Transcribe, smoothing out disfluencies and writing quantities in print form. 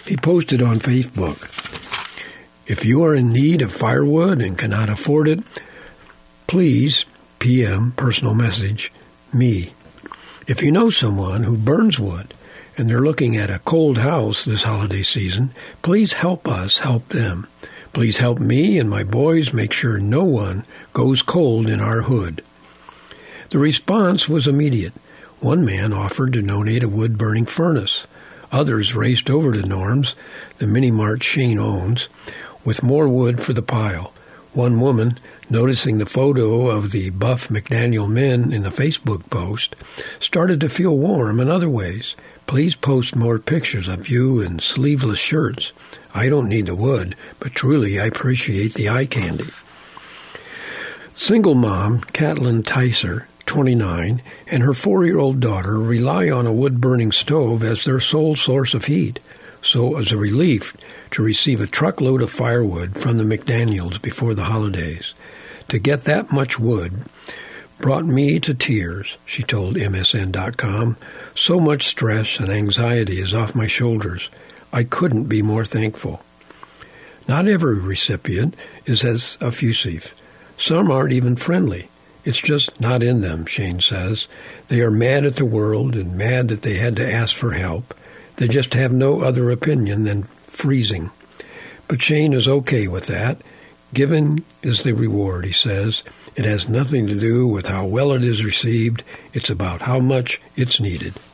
He posted on Facebook, "If you are in need of firewood and cannot afford it, please PM, personal message, me. If you know someone who burns wood and they're looking at a cold house this holiday season, please help us help them. Please help me and my boys make sure no one goes cold in our hood." The response was immediate. One man offered to donate a wood-burning furnace. Others raced over to Norm's, the mini-mart Shane owns, with more wood for the pile. One woman, noticing the photo of the buff McDaniel men in the Facebook post, started to feel warm in other ways. "Please post more pictures of you in sleeveless shirts. I don't need the wood, but truly I appreciate the eye candy." Single mom Catlin Tyser, 29, and her 4-year-old daughter rely on a wood-burning stove as their sole source of heat. So it was a relief to receive a truckload of firewood from the McDaniels before the holidays. "To get that much wood brought me to tears," she told MSN.com. "So much stress and anxiety is off my shoulders. I couldn't be more thankful." Not every recipient is as effusive. Some aren't even friendly. It's just not in them, Shane says. They are mad at the world and mad that they had to ask for help. They just have no other opinion than freezing. But Shane is okay with that. Giving is the reward, he says. It has nothing to do with how well it is received. It's about how much it's needed.